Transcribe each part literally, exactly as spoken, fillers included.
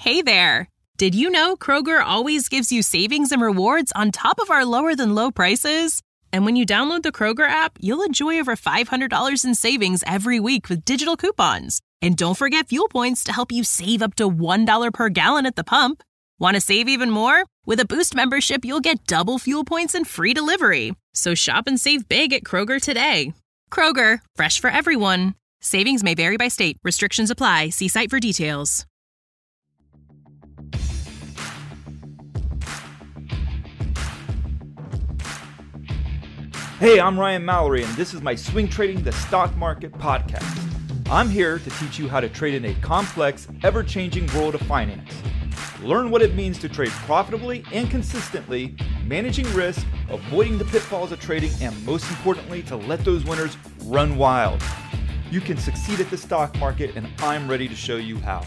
Hey there! Did you know Kroger always gives you savings and rewards on top of our lower-than-low prices? And when you download the Kroger app, you'll enjoy over five hundred dollars in savings every week with digital coupons. And don't forget fuel points to help you save up to one dollar per gallon at the pump. Want to save even more? With a Boost membership, you'll get double fuel points and free delivery. So shop and save big at Kroger today. Kroger, fresh for everyone. Savings may vary by state. Restrictions apply. See site for details. Hey, I'm Ryan Mallory, and this is my Swing Trading the Stock Market podcast. I'm here to teach you how to trade in a complex, ever-changing world of finance. Learn what it means to trade profitably and consistently, managing risk, avoiding the pitfalls of trading, and most importantly, to let those winners run wild. You can succeed at the stock market, and I'm ready to show you how.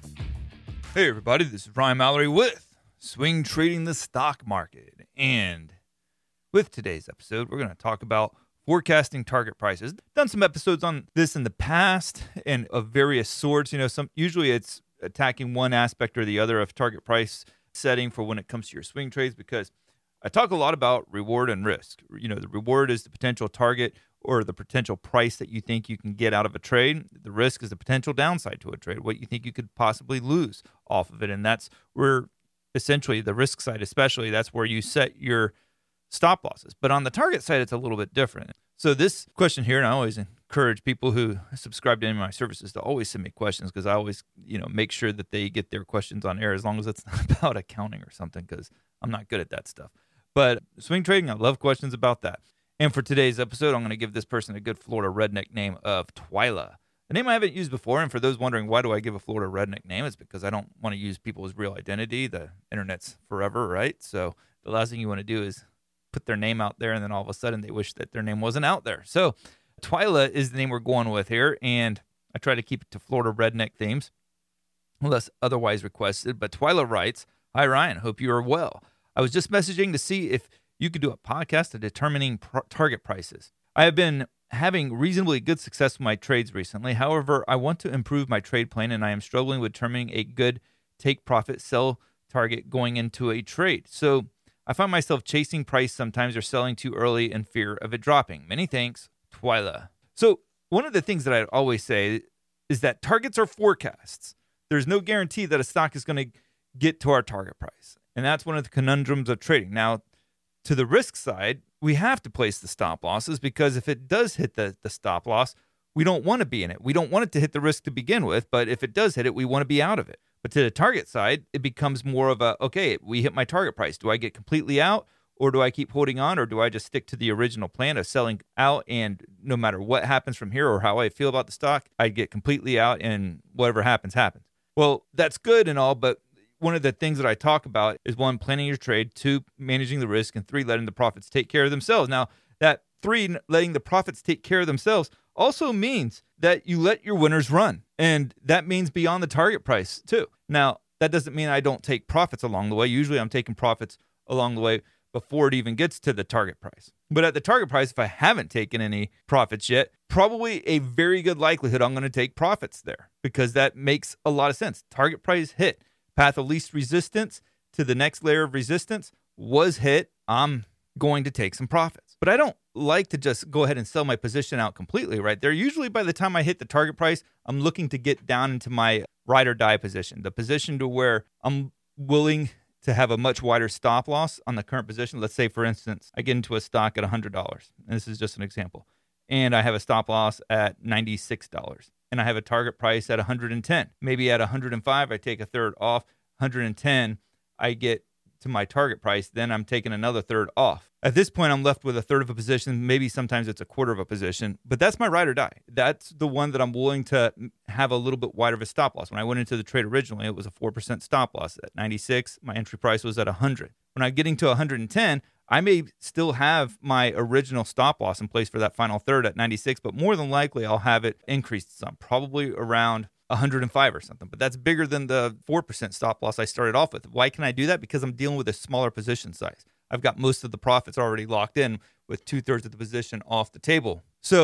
Hey everybody, this is Ryan Mallory with Swing Trading the Stock Market, and with today's episode, we're going to talk about forecasting target prices. Done some episodes on this in the past and of various sorts. You know, some usually it's attacking one aspect or the other of target price setting for when it comes to your swing trades, because I talk a lot about reward and risk. You know, the reward is the potential target or the potential price that you think you can get out of a trade. The risk is the potential downside to a trade, what you think you could possibly lose off of it. And that's where essentially the risk side, especially, that's where you set your stop losses. But on the target side, it's a little bit different. So this question here, and I always encourage people who subscribe to any of my services to always send me questions, because I always, you know, make sure that they get their questions on air, as long as it's not about accounting or something, because I'm not good at that stuff. But swing trading, I love questions about that. And for today's episode, I'm going to give this person a good Florida redneck name of Twyla. A name I haven't used before, and for those wondering why do I give a Florida redneck name, it's because I don't want to use people's real identity. The internet's forever, right? So the last thing you want to do is put their name out there, and then all of a sudden they wish that their name wasn't out there. So Twyla is the name we're going with here, and I try to keep it to Florida redneck themes, unless otherwise requested. But Twyla writes, "Hi Ryan, hope you are well. I was just messaging to see if you could do a podcast of determining pr- target prices. I have been having reasonably good success with my trades recently. However, I want to improve my trade plan, and I am struggling with determining a good take profit sell target going into a trade. So I find myself chasing price sometimes or selling too early in fear of it dropping. Many thanks, Twyla." So one of the things that I always say is that targets are forecasts. There's no guarantee that a stock is going to get to our target price. And that's one of the conundrums of trading. Now, to the risk side, we have to place the stop losses, because if it does hit the, the stop loss, we don't want to be in it. We don't want it to hit the risk to begin with, but if it does hit it, we want to be out of it. But to the target side, it becomes more of a, okay, we hit my target price. Do I get completely out, or do I keep holding on, or do I just stick to the original plan of selling out, and no matter what happens from here or how I feel about the stock, I get completely out, and whatever happens, happens. Well, that's good and all, but one of the things that I talk about is, one, planning your trade, two, managing the risk, and three, letting the profits take care of themselves. Now, that three, letting the profits take care of themselves, also means that you let your winners run. And that means beyond the target price too. Now, that doesn't mean I don't take profits along the way. Usually I'm taking profits along the way before it even gets to the target price. But at the target price, if I haven't taken any profits yet, probably a very good likelihood I'm going to take profits there, because that makes a lot of sense. Target price hit. Path of least resistance to the next layer of resistance was hit. I'm going to take some profits. But I don't like to just go ahead and sell my position out completely right there. Usually by the time I hit the target price, I'm looking to get down into my ride or die position, the position to where I'm willing to have a much wider stop loss on the current position. Let's say, for instance, I get into a stock at one hundred dollars, and this is just an example, and I have a stop loss at ninety-six dollars, and I have a target price at one hundred ten. Maybe at one hundred five, I take a third off. one hundred ten, I get to my target price, then I'm taking another third off. At this point, I'm left with a third of a position. Maybe sometimes it's a quarter of a position, but that's my ride or die. That's the one that I'm willing to have a little bit wider of a stop loss. When I went into the trade originally, it was a four percent stop loss. At ninety-six, my entry price was at one hundred. When I'm getting to one hundred ten, I may still have my original stop loss in place for that final third at ninety-six, but more than likely I'll have it increased some, probably around one hundred five or something. But that's bigger than the four percent stop loss I started off with. Why can I do that? Because I'm dealing with a smaller position size. I've got most of the profits already locked in with two-thirds of the position off the table. So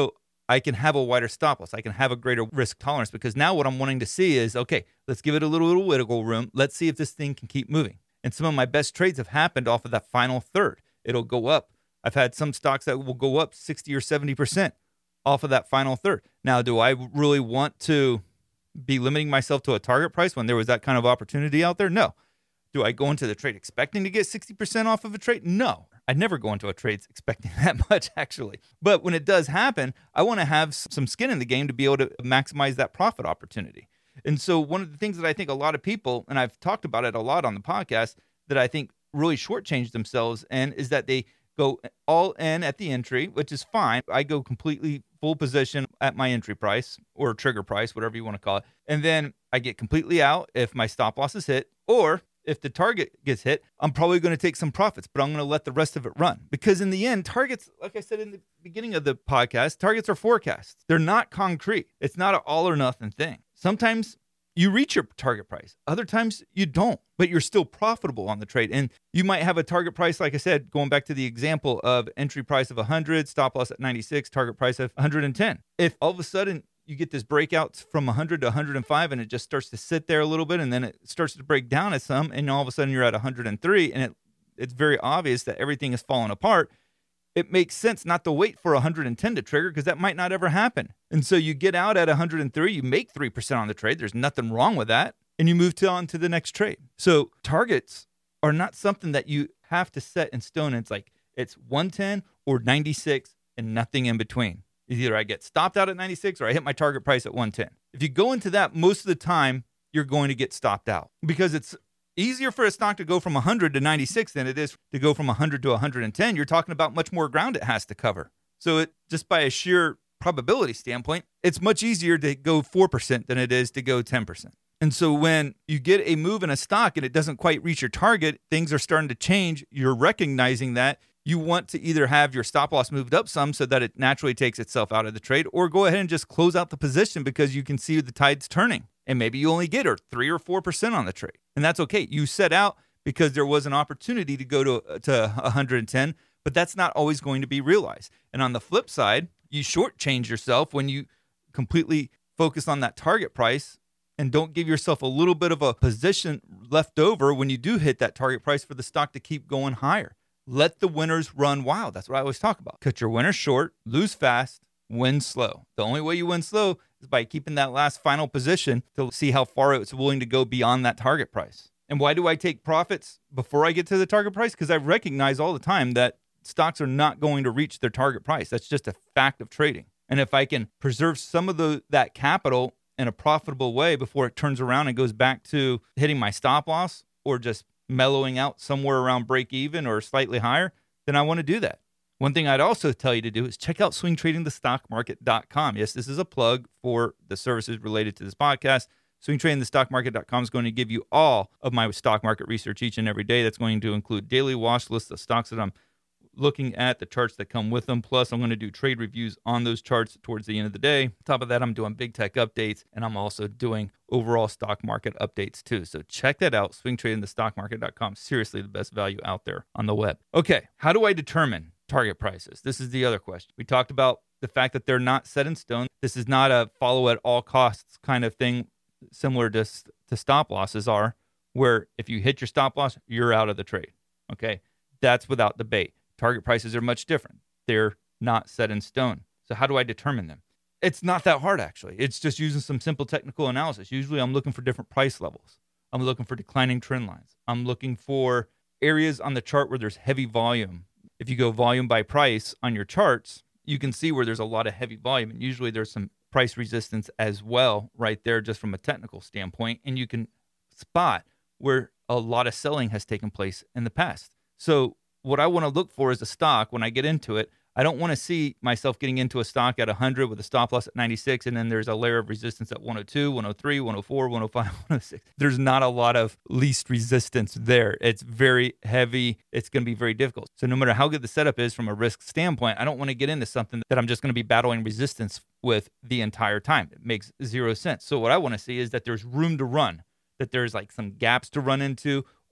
I can have a wider stop loss. I can have a greater risk tolerance because now what I'm wanting to see is, okay, let's give it a little, little wiggle room. Let's see if this thing can keep moving. And some of my best trades have happened off of that final third. It'll go up. I've had some stocks that will go up sixty or seventy percent off of that final third. Now, do I really want to be limiting myself to a target price when there was that kind of opportunity out there? No. Do I go into the trade expecting to get sixty percent off of a trade? No. I'd never go into a trade expecting that much, actually. But when it does happen, I want to have some skin in the game to be able to maximize that profit opportunity. And so one of the things that I think a lot of people, and I've talked about it a lot on the podcast, that I think really shortchange themselves in is that they go all in at the entry, which is fine. I go completely full position at my entry price or trigger price, whatever you want to call it. And then I get completely out if my stop loss is hit, or if the target gets hit, I'm probably going to take some profits, but I'm going to let the rest of it run. Because in the end, targets, like I said in the beginning of the podcast, targets are forecasts. They're not concrete. It's not an all or nothing thing. Sometimes you reach your target price. Other times you don't, but you're still profitable on the trade. And you might have a target price, like I said, going back to the example of entry price of one hundred, stop loss at ninety-six, target price of one hundred ten. If all of a sudden you get this breakout from one hundred to one hundred five and it just starts to sit there a little bit and then it starts to break down at some, and all of a sudden you're at one hundred three and it it's very obvious that everything is falling apart, it makes sense not to wait for one hundred ten to trigger because that might not ever happen. And so you get out at one hundred three, you make three percent on the trade. There's nothing wrong with that. And you move to on to the next trade. So targets are not something that you have to set in stone. It's like it's one ten or ninety-six and nothing in between. Either I get stopped out at ninety-six or I hit my target price at one ten. If you go into that, most of the time, you're going to get stopped out because it's easier for a stock to go from one hundred to ninety-six than it is to go from one hundred to one hundred ten. You're talking about much more ground it has to cover. So it just by a sheer probability standpoint, it's much easier to go four percent than it is to go ten percent. And so when you get a move in a stock and it doesn't quite reach your target, things are starting to change. You're recognizing that. You want to either have your stop loss moved up some so that it naturally takes itself out of the trade, or go ahead and just close out the position because you can see the tide's turning. And maybe you only get or three or four percent on the trade. And that's okay. You set out because there was an opportunity to go to, to one hundred ten, but that's not always going to be realized. And on the flip side, you shortchange yourself when you completely focus on that target price and don't give yourself a little bit of a position left over when you do hit that target price for the stock to keep going higher. Let the winners run wild. That's what I always talk about. Cut your winners short, lose fast, win slow. The only way you win slow is by keeping that last final position to see how far it's willing to go beyond that target price. And why do I take profits before I get to the target price? Because I recognize all the time that stocks are not going to reach their target price. That's just a fact of trading. And if I can preserve some of the that capital in a profitable way before it turns around and goes back to hitting my stop loss or just mellowing out somewhere around break even or slightly higher, then I want to do that. One thing I'd also tell you to do is check out swing trading the stock market dot com. Yes, this is a plug for the services related to this podcast. swing trading the stock market dot com is going to give you all of my stock market research each and every day. That's going to include daily watch lists of stocks that I'm looking at, the charts that come with them. Plus, I'm going to do trade reviews on those charts towards the end of the day. On top of that, I'm doing big tech updates, and I'm also doing overall stock market updates too. So check that out, swing trading the stock market dot com. Seriously, the best value out there on the web. Okay, how do I determine target prices? This is the other question. We talked about the fact that they're not set in stone. This is not a follow at all costs kind of thing, similar to, to stop losses are, where if you hit your stop loss, you're out of the trade. Okay, that's without debate. Target prices are much different. They're not set in stone. So how do I determine them? It's not that hard, actually. It's just using some simple technical analysis. Usually I'm looking for different price levels. I'm looking for declining trend lines. I'm looking for areas on the chart where there's heavy volume. If you go volume by price on your charts, you can see where there's a lot of heavy volume. And usually there's some price resistance as well right there just from a technical standpoint. And you can spot where a lot of selling has taken place in the past. So what I want to look for is a stock when I get into it. I don't want to see myself getting into a stock at one hundred with a stop loss at ninety-six, and then there's a layer of resistance at one oh two, one oh three, one oh four, one oh five, one oh six. There's not a lot of least resistance there. It's very heavy. It's going to be very difficult. So no matter how good the setup is from a risk standpoint, I don't want to get into something that I'm just going to be battling resistance with the entire time. It makes zero sense. So what I want to see is that there's room to run, that there's like some gaps to run into,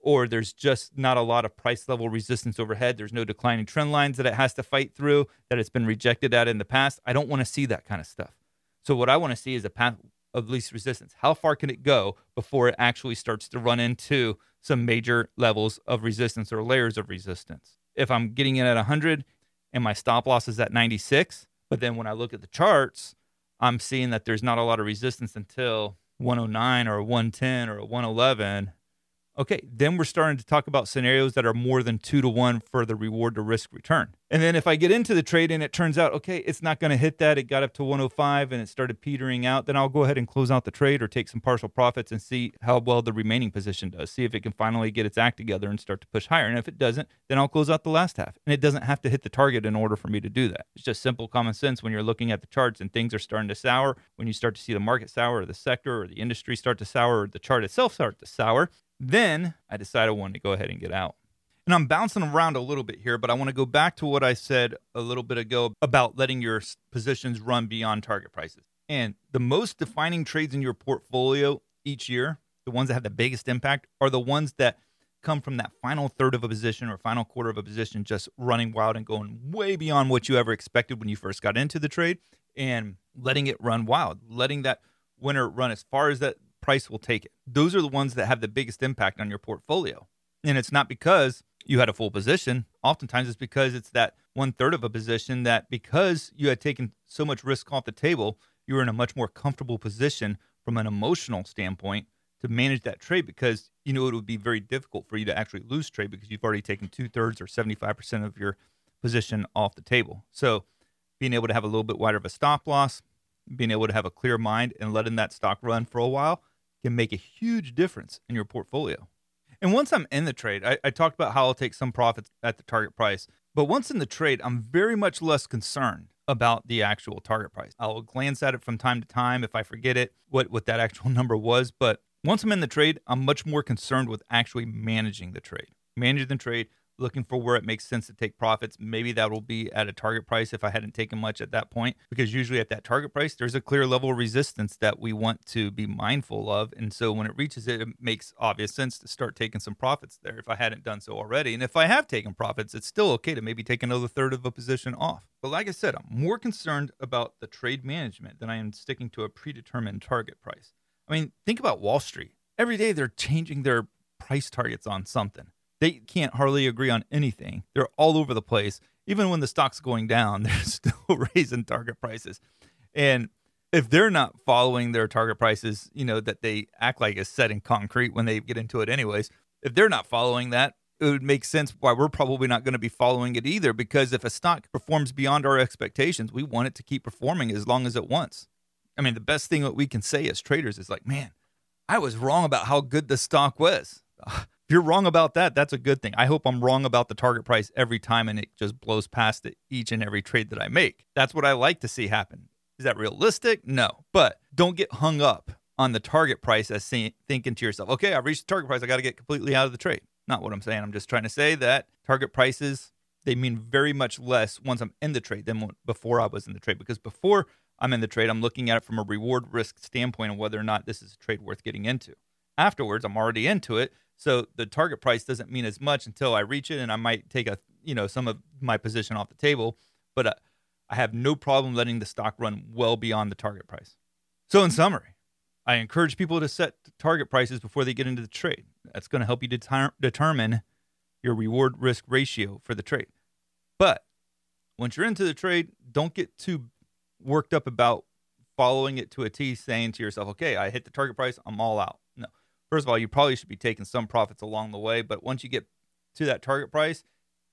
or there's just not a lot of price level resistance overhead. There's no declining trend lines that it has to fight through, that it's been rejected at in the past. I don't want to see that kind of stuff. So what I want to see is a path of least resistance. How far can it go before it actually starts to run into some major levels of resistance or layers of resistance? If I'm getting in at one hundred and my stop loss is at ninety-six, but then when I look at the charts, I'm seeing that there's not a lot of resistance until one oh nine or one ten or one eleven. Okay, then we're starting to talk about scenarios that are more than two to one for the reward to risk return. And then if I get into the trade and it turns out, okay, it's not going to hit that, it got up to one oh five and it started petering out, then I'll go ahead and close out the trade or take some partial profits and see how well the remaining position does. See if it can finally get its act together and start to push higher. And if it doesn't, then I'll close out the last half. And it doesn't have to hit the target in order for me to do that. It's just simple common sense when you're looking at the charts and things are starting to sour, when you start to see the market sour or the sector or the industry start to sour or the chart itself start to sour. Then I decided I wanted to go ahead and get out. And I'm bouncing around a little bit here, but I want to go back to what I said a little bit ago about letting your positions run beyond target prices. And the most defining trades in your portfolio each year, the ones that have the biggest impact, are the ones that come from that final third of a position or final quarter of a position just running wild and going way beyond what you ever expected when you first got into the trade and letting it run wild, letting that winner run as far as that price will take it. Those are the ones that have the biggest impact on your portfolio. And it's not because you had a full position. Oftentimes it's because it's that one third of a position that because you had taken so much risk off the table, you were in a much more comfortable position from an emotional standpoint to manage that trade because you know it would be very difficult for you to actually lose trade because you've already taken two thirds or seventy-five percent of your position off the table. So being able to have a little bit wider of a stop loss, being able to have a clear mind and letting that stock run for a while can make a huge difference in your portfolio. And once I'm in the trade, I, I talked about how I'll take some profits at the target price. But once in the trade, I'm very much less concerned about the actual target price. I'll glance at it from time to time if I forget it, what, what that actual number was. But once I'm in the trade, I'm much more concerned with actually managing the trade. Managing the trade, looking for where it makes sense to take profits. Maybe that will be at a target price if I hadn't taken much at that point, because usually at that target price, there's a clear level of resistance that we want to be mindful of. And so when it reaches it, it makes obvious sense to start taking some profits there if I hadn't done so already. And if I have taken profits, it's still okay to maybe take another third of a position off. But like I said, I'm more concerned about the trade management than I am sticking to a predetermined target price. I mean, think about Wall Street. Every day they're changing their price targets on something. They can't hardly agree on anything. They're all over the place. Even when the stock's going down, they're still raising target prices. And if they're not following their target prices, you know, that they act like is set in concrete when they get into it anyways, if they're not following that, it would make sense why we're probably not going to be following it either, because if a stock performs beyond our expectations, we want it to keep performing as long as it wants. I mean, the best thing that we can say as traders is like, man, I was wrong about how good the stock was. If you're wrong about that, that's a good thing. I hope I'm wrong about the target price every time and it just blows past it each and every trade that I make. That's what I like to see happen. Is that realistic? No. But don't get hung up on the target price as see, thinking to yourself, okay, I've reached the target price. I got to get completely out of the trade. Not what I'm saying. I'm just trying to say that target prices, they mean very much less once I'm in the trade than before I was in the trade. Because before I'm in the trade, I'm looking at it from a reward risk standpoint of whether or not this is a trade worth getting into. Afterwards, I'm already into it. So the target price doesn't mean as much until I reach it, and I might take a you know some of my position off the table. But uh, I have no problem letting the stock run well beyond the target price. So in summary, I encourage people to set target prices before they get into the trade. That's going to help you deter- determine your reward risk ratio for the trade. But once you're into the trade, don't get too worked up about following it to a T, saying to yourself, okay, I hit the target price, I'm all out. No. First of all, you probably should be taking some profits along the way, but once you get to that target price,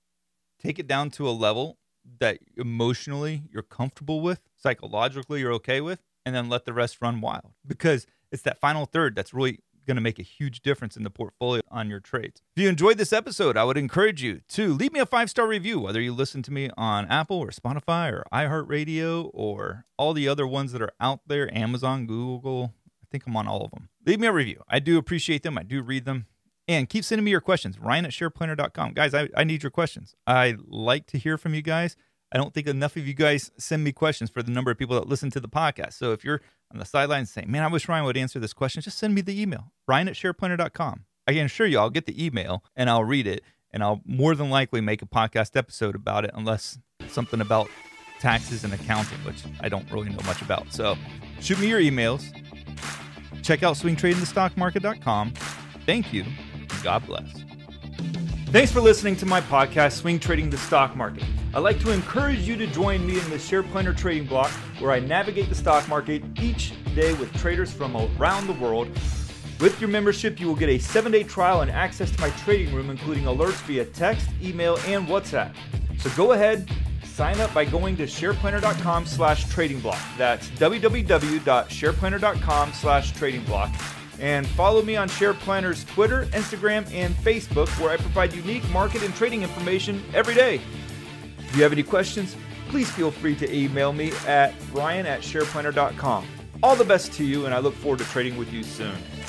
take it down to a level that emotionally you're comfortable with, psychologically you're okay with, and then let the rest run wild. Because it's that final third that's really going to make a huge difference in the portfolio on your trades. If you enjoyed this episode, I would encourage you to leave me a five-star review, whether you listen to me on Apple or Spotify or iHeartRadio or all the other ones that are out there, Amazon, Google. I think I'm on all of them. Leave me a review. I do appreciate them. I do read them. And keep sending me your questions. Ryan at share planner dot com. Guys, I, I need your questions. I like to hear from you guys. I don't think enough of you guys send me questions for the number of people that listen to the podcast. So if you're on the sidelines saying, man, I wish Ryan would answer this question, just send me the email. Ryan at share planner dot com. I I can assure you I'll get the email and I'll read it, and I'll more than likely make a podcast episode about it, unless something about taxes and accounting, which I don't really know much about. So shoot me your emails. Check out swing trading the stock market dot com. Thank you. God bless. Thanks for listening to my podcast, Swing Trading the Stock Market. I'd like to encourage you to join me in the Share Planner Trading Block, where I navigate the stock market each day with traders from around the world. With your membership, you will get a seven-day trial and access to my trading room, including alerts via text, email, and WhatsApp. So go ahead, sign up by going to shareplanner.com slash trading block. That's www.shareplanner.com slash trading block. And follow me on Share Planner's Twitter, Instagram, and Facebook, where I provide unique market and trading information every day. If you have any questions, please feel free to email me at ryan at shareplanner dot com. All the best to you, and I look forward to trading with you soon.